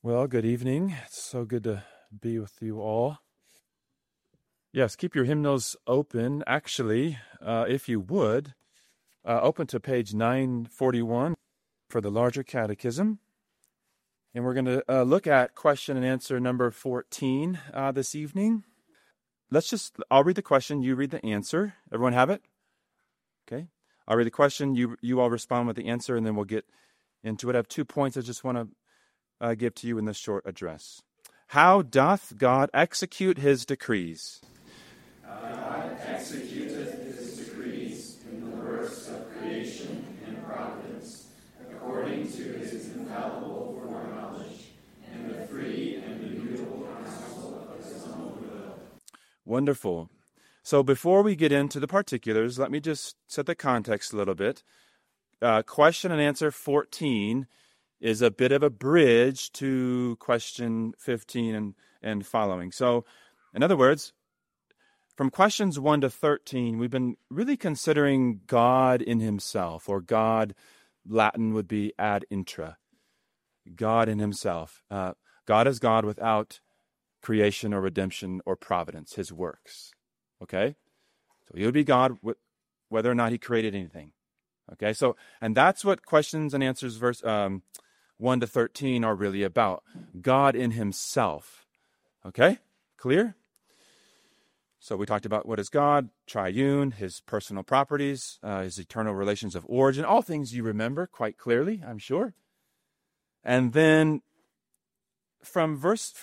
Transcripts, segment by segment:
Well, good evening. It's so good to be with you all. Yes, keep your hymnals open. Actually, if you would, open to page 941 for the larger catechism. And we're going to look at question and answer number 14 this evening. I'll read the question, you read the answer. Everyone have it? Okay. I'll read the question, you all respond with the answer, and then we'll get into it. I have 2 points I just want to give to you in this short address. How doth God execute his decrees? God executeth his decrees in the works of creation and providence, according to his infallible foreknowledge, and the free and immutable counsel of his own will. Wonderful. So before we get into the particulars, let me just set the context a little bit. Question and answer 14 is a bit of a bridge to question 15 and following. So, in other words, from questions 1 to 13, we've been really considering God in himself, or God, Latin would be ad intra. God in himself. God is God without creation or redemption or providence, his works. Okay? So he would be God whether or not he created anything. Okay? So, and that's what questions and answers verse 1 to 13 are really about. God in himself. Okay? Clear? So we talked about what is God, triune, his personal properties, his eternal relations of origin, all things you remember quite clearly, I'm sure. And then from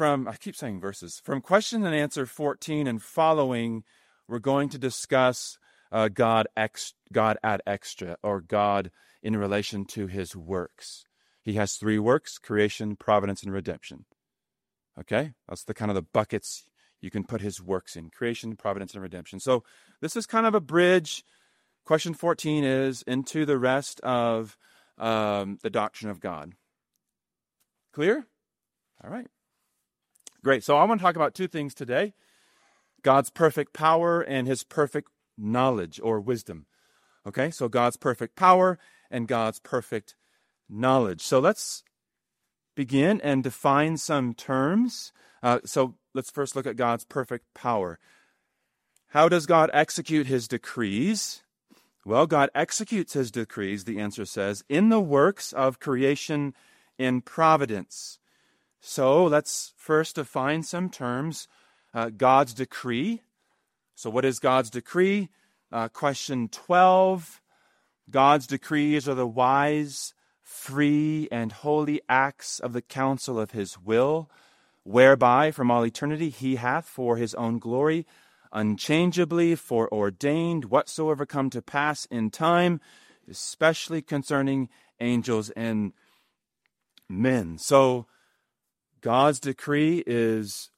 question and answer 14 and following, we're going to discuss God ad extra, or God in relation to his works. He has 3 works: creation, providence, and redemption. Okay? That's the kind of the buckets you can put his works in: creation, providence, and redemption. So this is kind of a bridge. Question 14 is into the rest of the doctrine of God. Clear? All right. Great. So I want to talk about 2 things today: God's perfect power and his perfect knowledge or wisdom. Okay? So God's perfect power and God's perfect knowledge. So let's begin and define some terms. So let's first look at God's perfect power. How does God execute his decrees? Well, God executes his decrees, the answer says, in the works of creation and providence. So let's first define some terms. God's decree. So what is God's decree? Question 12. God's decrees are the wise, free, and holy acts of the counsel of his will, whereby from all eternity he hath for his own glory unchangeably foreordained whatsoever come to pass in time, especially concerning angels and men. So God's decree is,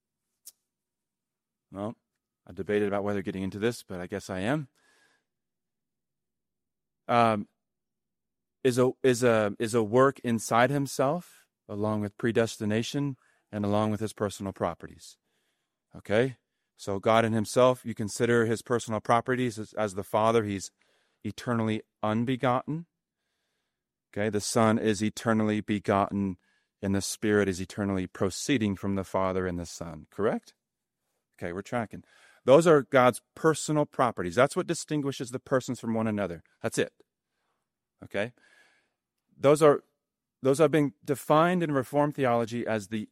well, I debated about whether getting into this, but I guess I am. Is a work inside himself, along with predestination and along with his personal properties. Okay? So God in himself, you consider his personal properties as the Father. He's eternally unbegotten. Okay? The Son is eternally begotten, and the Spirit is eternally proceeding from the Father and the Son. Correct? Okay, we're tracking. Those are God's personal properties. That's what distinguishes the persons from one another. That's it. Okay? Those are being defined in Reformed theology as the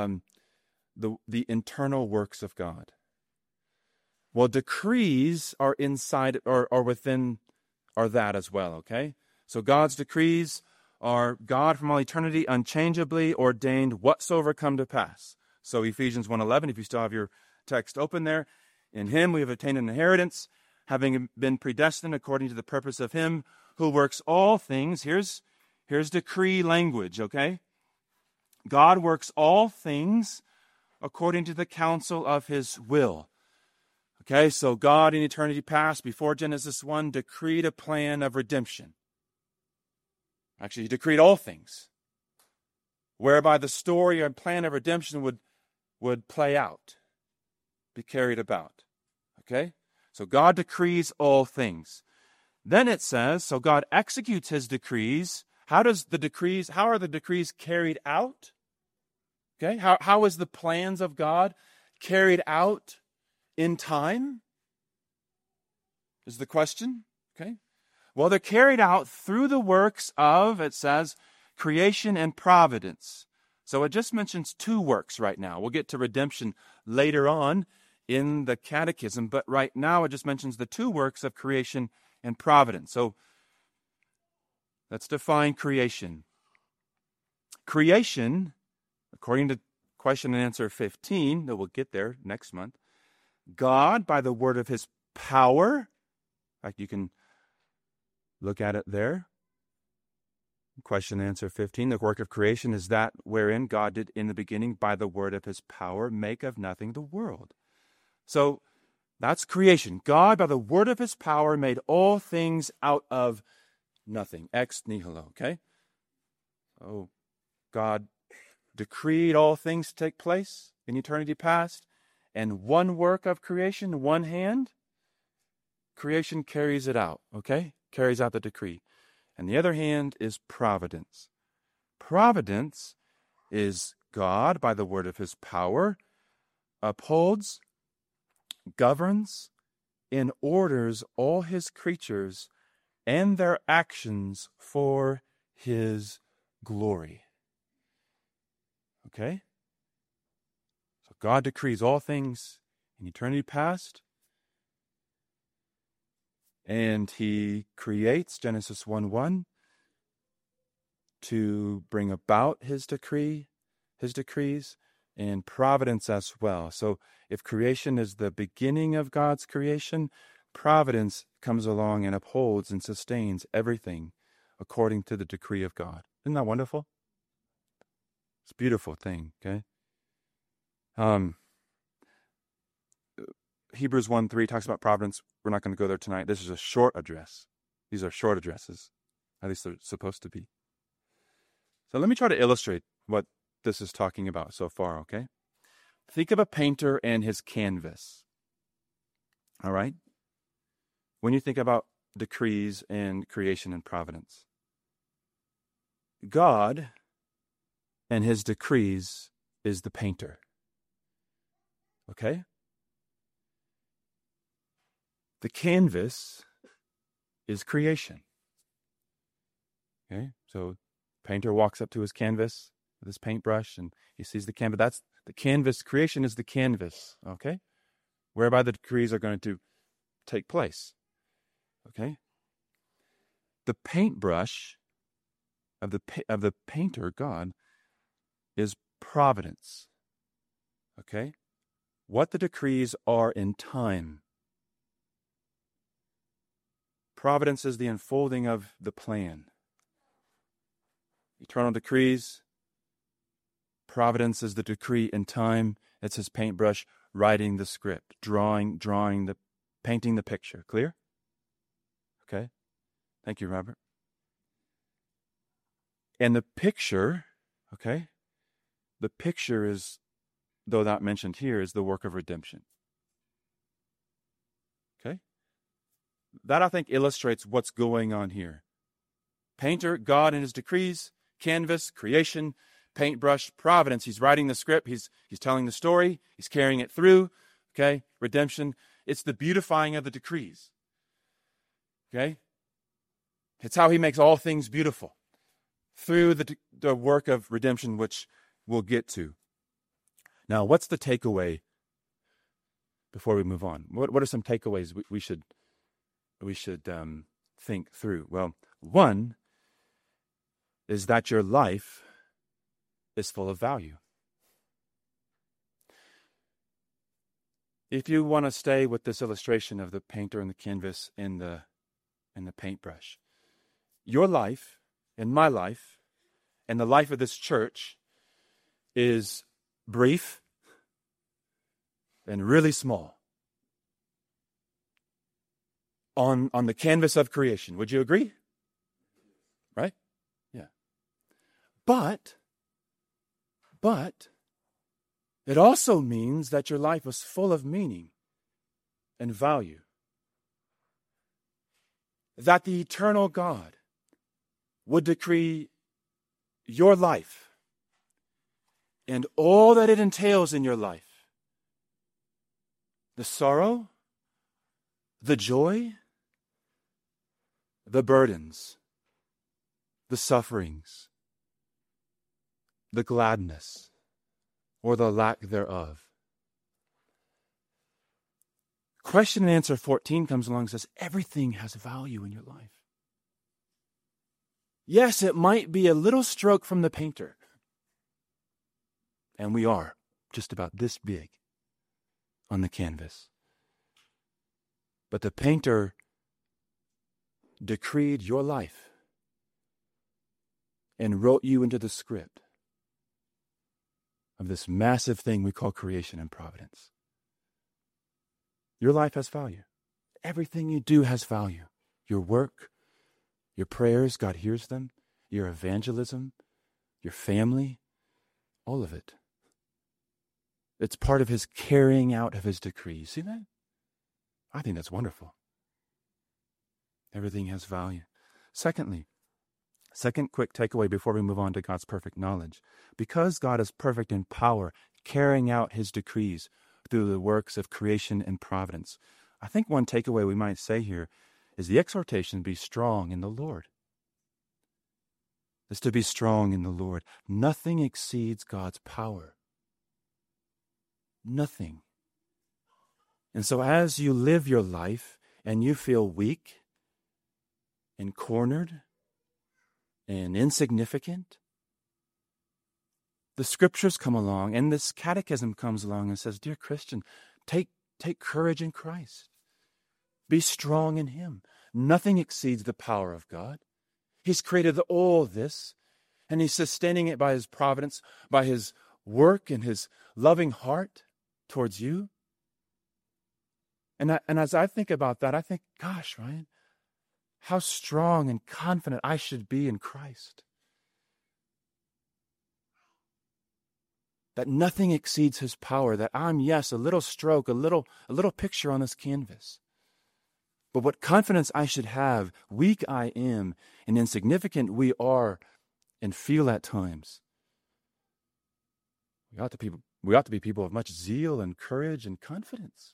internal works of God. Well, decrees are inside or within are that as well, okay? So God's decrees are God from all eternity unchangeably ordained whatsoever come to pass. So Ephesians 1:11, if you still have your text open there, in him we have obtained an inheritance, having been predestined according to the purpose of him who works all things. Here's decree language, okay? God works all things according to the counsel of his will. Okay, so God in eternity past, before Genesis 1, decreed a plan of redemption. Actually, he decreed all things, whereby the story and plan of redemption would play out, be carried about. Okay? So God decrees all things. Then it says, so God executes his decrees. How are the decrees carried out? Okay, how is the plans of God carried out in time? Is the question. Okay. Well, they're carried out through the works of, it says, creation and providence. So it just mentions two works right now. We'll get to redemption later on in the catechism, but right now it just mentions the two works of creation and providence. So let's define creation. Creation, according to question and answer 15, that we'll get there next month, God, by the word of his power, in fact, you can look at it there. Question and answer 15, the work of creation is that wherein God did in the beginning, by the word of his power, make of nothing the world. So that's creation. God, by the word of his power, made all things out of nothing. Ex nihilo, okay? Oh, God decreed all things to take place in eternity past, and one work of creation, one hand, creation carries it out, okay? Carries out the decree. And the other hand is providence. Providence is God, by the word of his power, upholds, governs, and orders all his creatures and their actions for his glory. Okay? So God decrees all things in eternity past, and he creates, Genesis 1:1, to bring about his decrees, and providence as well. So if creation is the beginning of God's creation, providence comes along and upholds and sustains everything according to the decree of God. Isn't that wonderful? It's a beautiful thing, okay? Hebrews 1:3 talks about providence. We're not going to go there tonight. This is a short address. These are short addresses. At least they're supposed to be. So let me try to illustrate what this is talking about so far, okay? Think of a painter and his canvas. All right? When you think about decrees and creation and providence, God and his decrees is the painter. Okay? The canvas is creation. Okay? So painter walks up to his canvas with his paintbrush and he sees the canvas. That's the canvas. Creation is the canvas. Okay? Whereby the decrees are going to take place. Okay? The paintbrush of the painter, God, is providence. Okay? What the decrees are in time. Providence is the unfolding of the plan. Eternal decrees. Providence is the decree in time. It's his paintbrush writing the script, painting the picture. Clear? Okay. Thank you, Robert. And the picture, okay, the picture is, though not mentioned here, is the work of redemption. Okay? That, I think, illustrates what's going on here. Painter, God and his decrees, canvas, creation, paintbrush, providence. He's writing the script. He's telling the story. He's carrying it through. Okay? Redemption. It's the beautifying of the decrees. Okay? It's how he makes all things beautiful through the work of redemption, which we'll get to. Now, what's the takeaway before we move on? What are some takeaways we should think through? Well, one is that your life is full of value. If you want to stay with this illustration of the painter and the canvas and the paintbrush, your life and my life and the life of this church is brief and really small on the canvas of creation. Would you agree? Right? Yeah. But it also means that your life was full of meaning and value. That the eternal God would decree your life and all that it entails in your life. The sorrow, the joy, the burdens, the sufferings, the gladness, or the lack thereof. Question and answer 14 comes along and says, everything has value in your life. Yes, it might be a little stroke from the painter. And we are just about this big on the canvas. But the painter decreed your life and wrote you into the script of this massive thing we call creation and providence. Your life has value. Everything you do has value. Your work, your prayers, God hears them. Your evangelism, your family, all of it. It's part of his carrying out of his decree. See that? I think that's wonderful. Everything has value. Secondly, second quick takeaway before we move on to God's perfect knowledge. Because God is perfect in power, carrying out his decrees through the works of creation and providence, I think one takeaway we might say here is the exhortation to be strong in the Lord. Is to be strong in the Lord. Nothing exceeds God's power. Nothing. And so as you live your life and you feel weak and cornered and insignificant, the scriptures come along and this catechism comes along and says, dear Christian, take courage in Christ. Be strong in him. Nothing exceeds the power of God. He's created all this, and he's sustaining it by his providence, by his work and his loving heart towards you. And as I think about that, I think, gosh, Ryan, how strong and confident I should be in Christ. That nothing exceeds his power, that I'm, yes, a little stroke, a little picture on this canvas. But what confidence I should have, weak I am, and insignificant we are and feel at times. We ought to be people of much zeal and courage and confidence.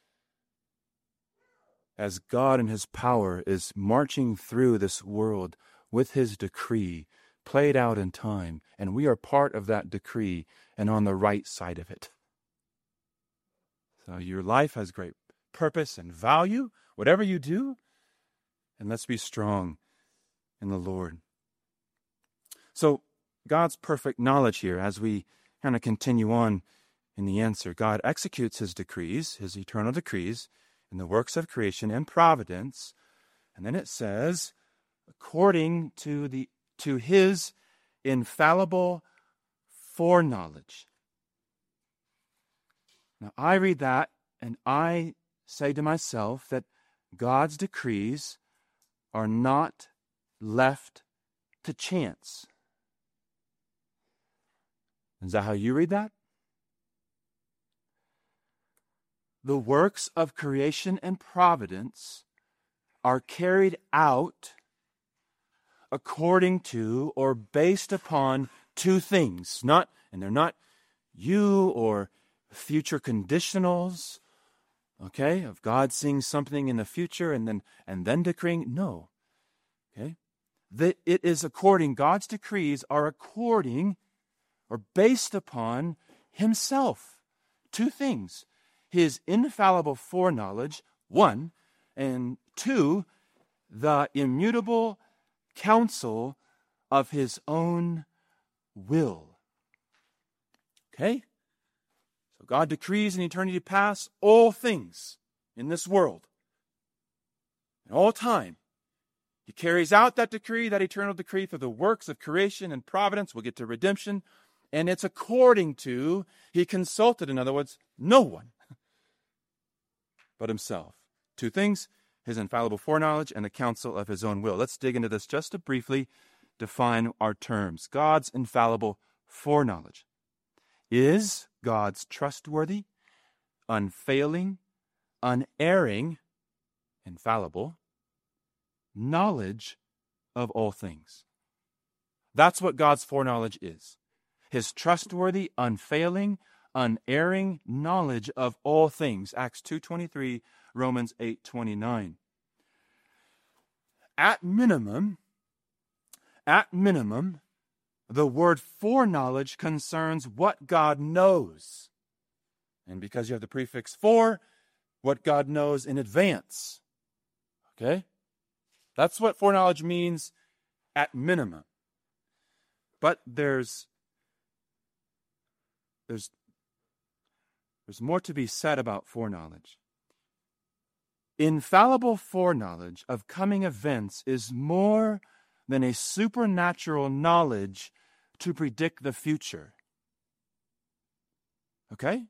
As God in his power is marching through this world with his decree, played out in time, and we are part of that decree and on the right side of it. So your life has great purpose and value, whatever you do, and let's be strong in the Lord. So God's perfect knowledge here, as we kind of continue on in the answer, God executes his decrees, his eternal decrees, in the works of creation and providence, and then it says, according to his infallible foreknowledge. Now I read that and I say to myself that God's decrees are not left to chance. Is that how you read that? The works of creation and providence are carried out according to or based upon two things. They're not you or future conditionals, okay, of God seeing something in the future and then decreeing. No. Okay? That it is according, God's decrees are according or based upon himself. Two things. His infallible foreknowledge, one, and two, the immutable counsel of his own will. Okay? So God decrees in eternity past all things in this world. In all time. He carries out that decree, that eternal decree, through the works of creation and providence. We'll get to redemption. And it's according to, he consulted, in other words, no one but himself. Two things, his infallible foreknowledge and the counsel of his own will. Let's dig into this just to briefly define our terms. God's infallible foreknowledge is God's trustworthy, unfailing, unerring, infallible knowledge of all things. That's what God's foreknowledge is. his trustworthy, unfailing, unerring knowledge of all things. Acts 2:23, Romans 8:29. At minimum, the word foreknowledge concerns what God knows. And because you have the prefix for, what God knows in advance. Okay? That's what foreknowledge means at minimum. But there's more to be said about foreknowledge. Infallible foreknowledge of coming events is more than a supernatural knowledge to predict the future. Okay?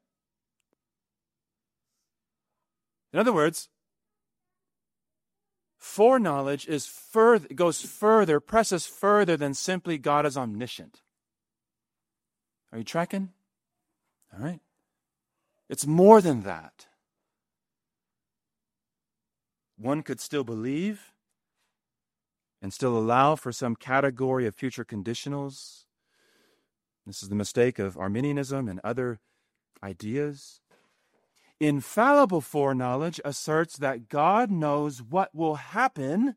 In other words, foreknowledge goes further, presses further than simply God is omniscient. Are you tracking? All right. It's more than that. One could still believe and still allow for some category of future conditionals. This is the mistake of Arminianism and other ideas. Infallible foreknowledge asserts that God knows what will happen,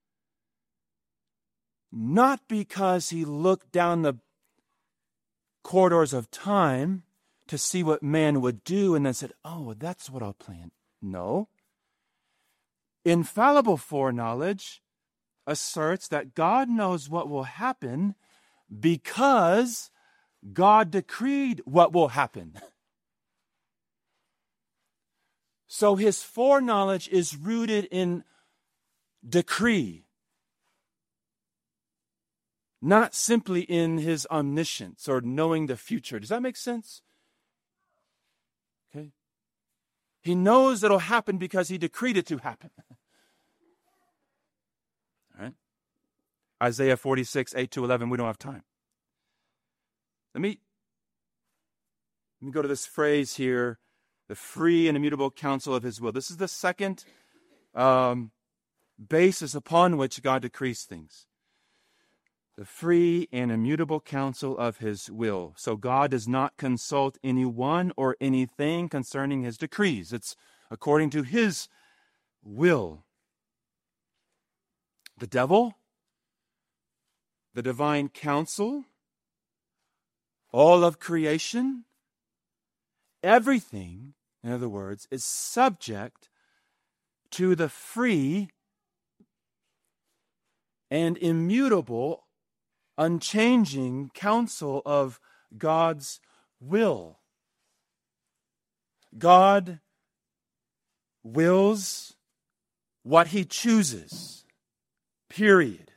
not because he looked down the corridors of time to see what man would do and then said, oh, that's what I'll plan. No. Infallible foreknowledge asserts that God knows what will happen because God decreed what will happen. So his foreknowledge is rooted in decree, not simply in his omniscience or knowing the future. Does that make sense? Okay. He knows it'll happen because he decreed it to happen. All right. Isaiah 46, 8-11, we don't have time. Let me go to this phrase here, the free and immutable counsel of his will. This is the second basis upon which God decrees things. The free and immutable counsel of his will. So God does not consult anyone or anything concerning his decrees. It's according to his will. The devil, the divine counsel, all of creation, everything, in other words, is subject to the free and immutable, unchanging counsel of God's will. God wills what he chooses, period.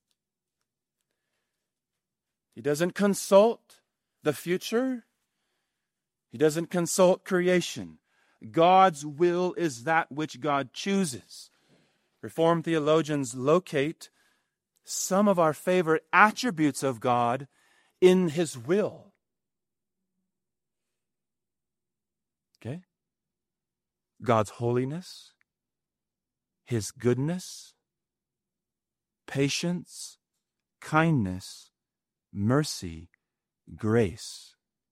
He doesn't consult the future. He doesn't consult creation. God's will is that which God chooses. Reformed theologians locate some of our favorite attributes of God in his will. Okay? God's holiness, his goodness, patience, kindness, mercy, grace.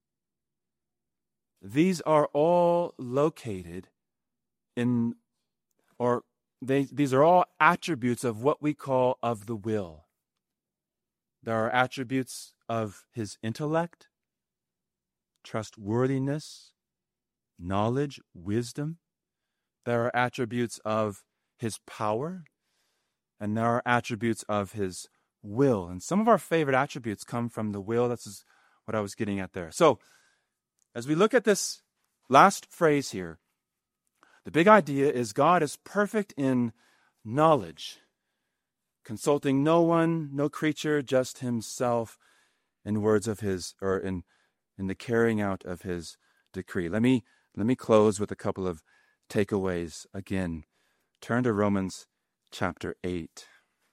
These are all located in, these are all attributes of what we call of the will. There are attributes of his intellect, trustworthiness, knowledge, wisdom. There are attributes of his power, and there are attributes of his will. And some of our favorite attributes come from the will. That's what I was getting at there. So, as we look at this last phrase here, the big idea is God is perfect in knowledge, consulting no one, no creature, just himself in words of his, or in the carrying out of his decree. Let me close with a couple of takeaways. Again, turn to Romans chapter 8.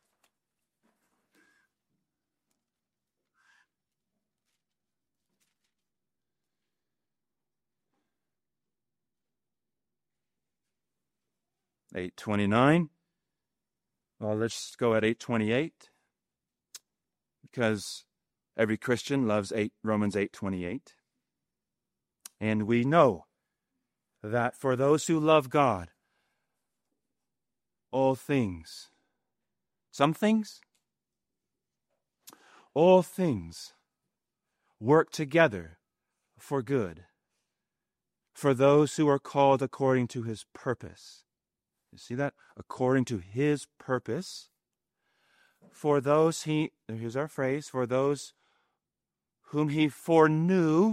$8.29. Well, let's go at $8.28, because Every Christian loves Romans 8:28. And we know that for those who love God, all things, some things, all things work together for good, for those who are called according to his purpose. You see that? According to his purpose. For those here's our phrase, for those whom he foreknew,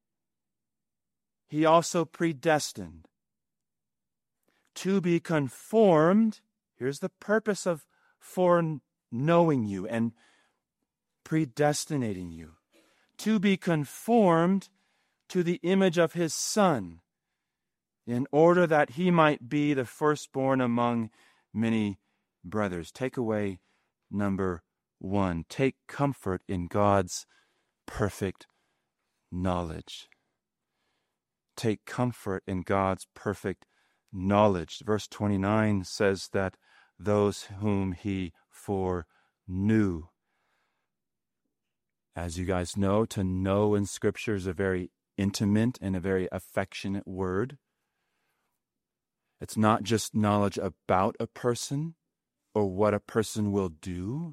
he also predestined to be conformed. Here's the purpose of foreknowing you and predestinating you. To be conformed to the image of his Son, in order that he might be the firstborn among many brothers. Takeaway number 1. Take comfort in God's perfect knowledge. Take comfort in God's perfect knowledge. Verse 29 says that those whom he foreknew. As you guys know, to know in Scripture is a very intimate and a very affectionate word. It's not just knowledge about a person or what a person will do.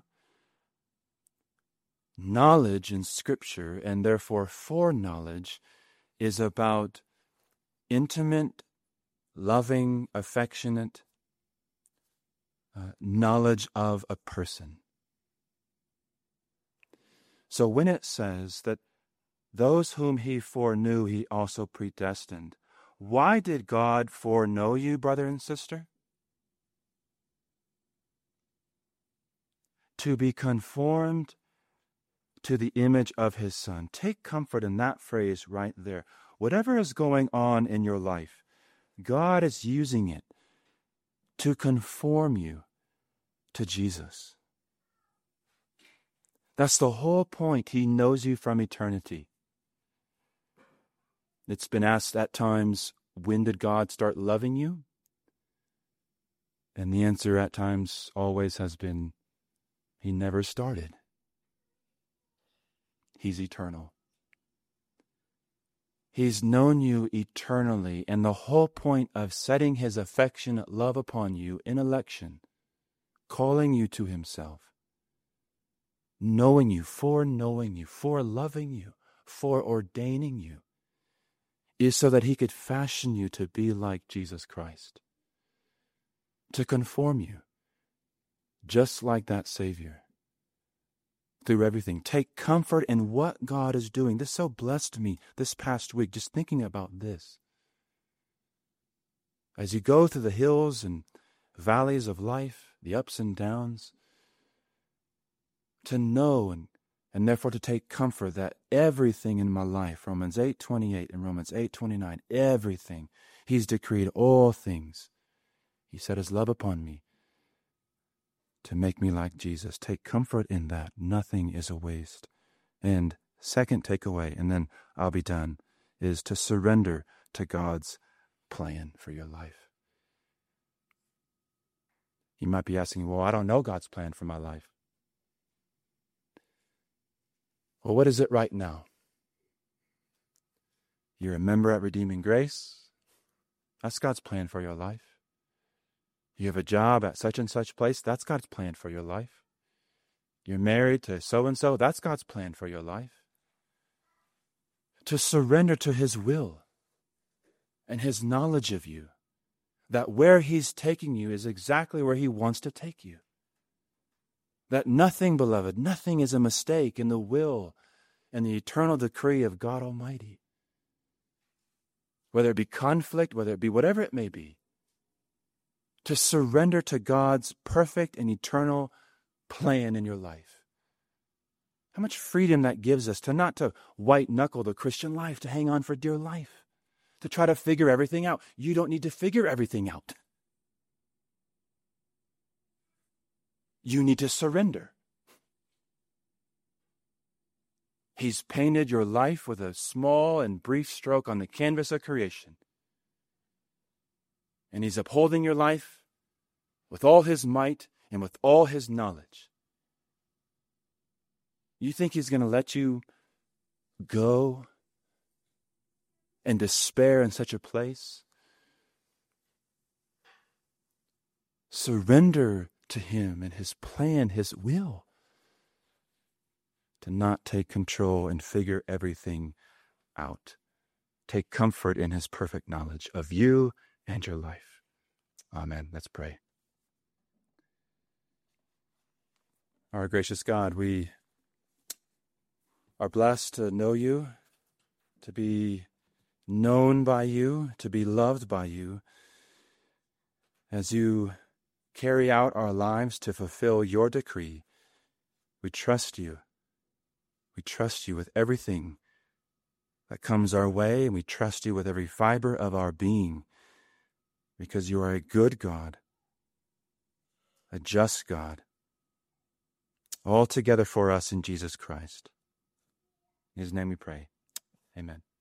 Knowledge in Scripture, and therefore foreknowledge, is about intimate, loving, affectionate knowledge of a person. So when it says that those whom he foreknew, he also predestined, why did God foreknow you, brother and sister? To be conformed to the image of his Son. Take comfort in that phrase right there. Whatever is going on in your life, God is using it to conform you to Jesus. That's the whole point. He knows you from eternity. It's been asked at times, when did God start loving you? And the answer at times always has been, he never started. He's eternal. He's known you eternally, and the whole point of setting his affectionate love upon you in election, calling you to himself, knowing you, for loving you, for ordaining you, is so that he could fashion you to be like Jesus Christ, to conform you, just like that Savior, through everything. Take comfort in what God is doing. This so blessed me this past week, just thinking about this. As you go through the hills and valleys of life, the ups and downs, to know and therefore to take comfort that everything in my life, Romans 8:28 and Romans 8:29, everything, he's decreed all things. He set his love upon me to make me like Jesus. Take comfort in that. Nothing is a waste. And second takeaway, and then I'll be done, is to surrender to God's plan for your life. You might be asking, well, I don't know God's plan for my life. Well, what is it right now? You're a member at Redeeming Grace. That's God's plan for your life. You have a job at such and such place. That's God's plan for your life. You're married to so-and-so. That's God's plan for your life. To surrender to his will and his knowledge of you, that where he's taking you is exactly where he wants to take you. That nothing, beloved, nothing is a mistake in the will and the eternal decree of God Almighty. Whether it be conflict, whether it be whatever it may be, to surrender to God's perfect and eternal plan in your life. How much freedom that gives us to not to white-knuckle the Christian life, to hang on for dear life, to try to figure everything out. You don't need to figure everything out. You need to surrender. He's painted your life with a small and brief stroke on the canvas of creation. And he's upholding your life with all his might and with all his knowledge. You think he's going to let you go and despair in such a place? Surrender to him and his plan, his will, to not take control and figure everything out. Take comfort in his perfect knowledge of you and your life. Amen. Let's pray. Our gracious God, we are blessed to know you, to be known by you, to be loved by you. As you carry out our lives to fulfill your decree, we trust you. We trust you with everything that comes our way, and we trust you with every fiber of our being, because you are a good God, a just God, all together for us in Jesus Christ. In his name we pray. Amen.